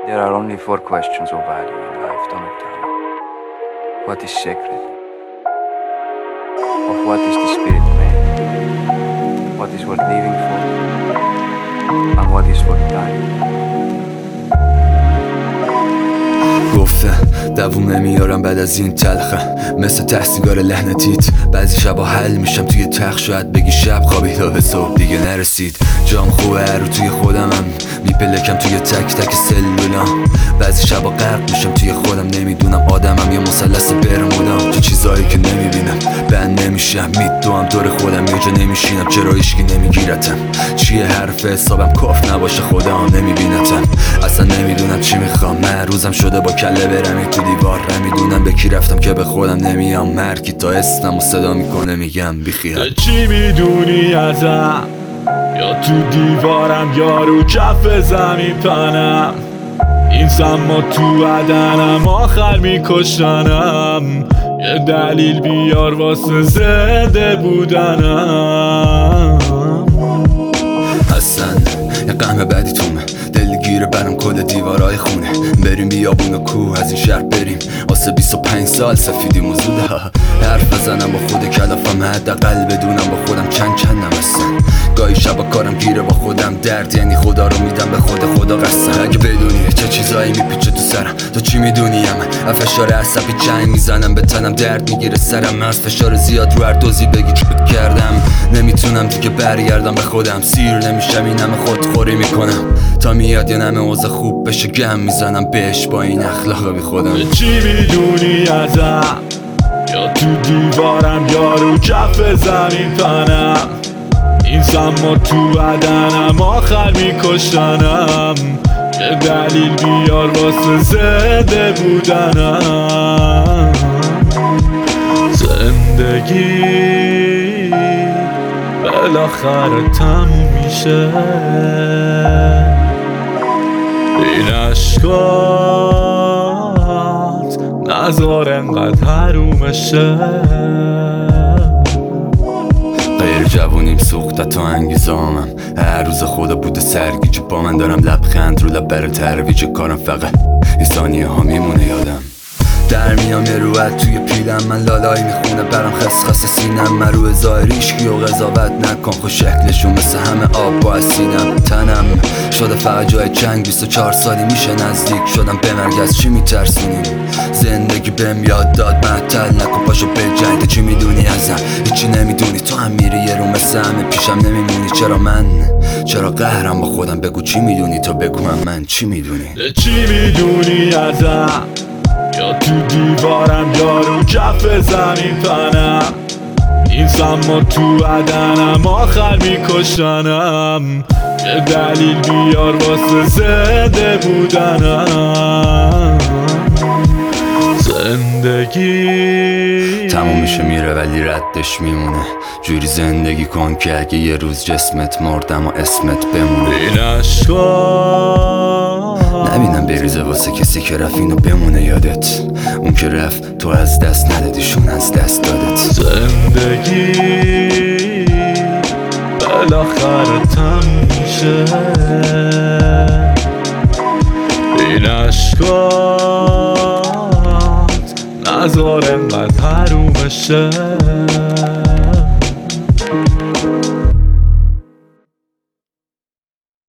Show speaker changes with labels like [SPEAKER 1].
[SPEAKER 1] There are only four questions of value in life, don't tell me. What is sacred? Of what is the spirit made? What is worth living for? And what is worth dying?
[SPEAKER 2] گفته دووم نمیارم بعد از این تلخه مثل تحصیلگار لحنتیت بعضی شبا حل میشم توی تخت شاید بگی شب خوابی تا به صبح دیگه نرسید جام خوبه رو توی خودمم میپلکم توی تک تک سلولام بعضی شبا غرق میشم توی خودم نمیدونم آدمم یا مثلث برمودم تو چیزایی که نمیبینم بند نمیشم میدوام دور خودم یه جا نمیشینم چرا هیچکی نمیگیرتم چیه حرف حسابم کف نباشه خودم نمیبینتم اصلا نمیدونم چی میخوام من روزم شده با کله برمی تو دیوار نمیدونم به کی رفتم که به خودم نمیام مرگی تا اسمم و صدا میکنه میگم بیخیال
[SPEAKER 3] چی میدونی ازم یا تو دیوارم یا رو کف زمین پنم این سما تو بدنم آخر میکشنم یه دلیل بیار واسه زنده بودنم
[SPEAKER 2] حسن یه قهمه بعدی تومه دلگیره برم کل دیوارای خونه بریم بیابون و کوه از این شهر بریم واسه 25 سال سفیدیم و زوده حرف بزنم با خود کلافم حداقل بدونم با خودم چندم هستن گاهی شبا کارم گیره با خودم درد یعنی خدا رو میدم به خدا قسم اگه بدونی چه چیزایی میپیچه تو سرم تو چی میدونی من فشار عصبی جنگ میزنم به تنم درد میگیره سرم از فشار زیاد رو هر دوزی بگی چود کردم نمیتونم دیگه برگردم به خودم سیر نمیشم این همه خودخوری میکنم تا میاد یه نمه اوضاع خوب بشه گم میزنم بهش با این اخلاق بی خودم
[SPEAKER 3] چی میدونی ازم یا تو دیوارم یا رو کف زمین پنم این سما تو بدنم آخر میکشنم یه دلیل بیار واسه زنده بودنم زندگی بالاخره تموم میشه این عشقات نذار انقدر حرومشه
[SPEAKER 2] غیر جوونیم سوخته تا انگیزامم هر روز خدا بوده سرگیجه با من دارم لبخند رو لب بر ترویج کارم فقط این ثانیه ها میمونه یادم در میام یه روحت توی پیلم من لالایی میخونه برام خسخس سینم من روی ظاهریشکی و قضاوت نکن خوش شکلشون مثل همه آب با سینم تنم شده فقط جای جنگ 24 سالی میشه نزدیک شدم به مرگ از چی میترسونیم زندگی بهم یاد داد معطل نکن پاشو به جنگ چی میدونی ازم هیچی نمیدونی تو هم میری یه رو مثل همه پیشم نمیمونی چرا قهرم با خودم بگو چی میدونی تا بگو من چی میدونی
[SPEAKER 3] چی میدونی ازم یا تو دیوارم یا رو کف زمین پنم این سما تو بدنم آخر میکشنم یه دلیل بیار واسه زنده بودنم زندگی
[SPEAKER 2] تموم میشه میره ولی ردش میمونه جوری زندگی کن که اگه یه روز جسمت مردم و اسمت بمونه
[SPEAKER 3] این عشقات
[SPEAKER 2] نبینم بریزه واسه کسی که رفت اینو بمونه یادت اون که رفت تو از دست ندادیشون از دست دادت
[SPEAKER 3] زندگی بالاخره تموم میشه این عشقات نذار انقدر حرومشه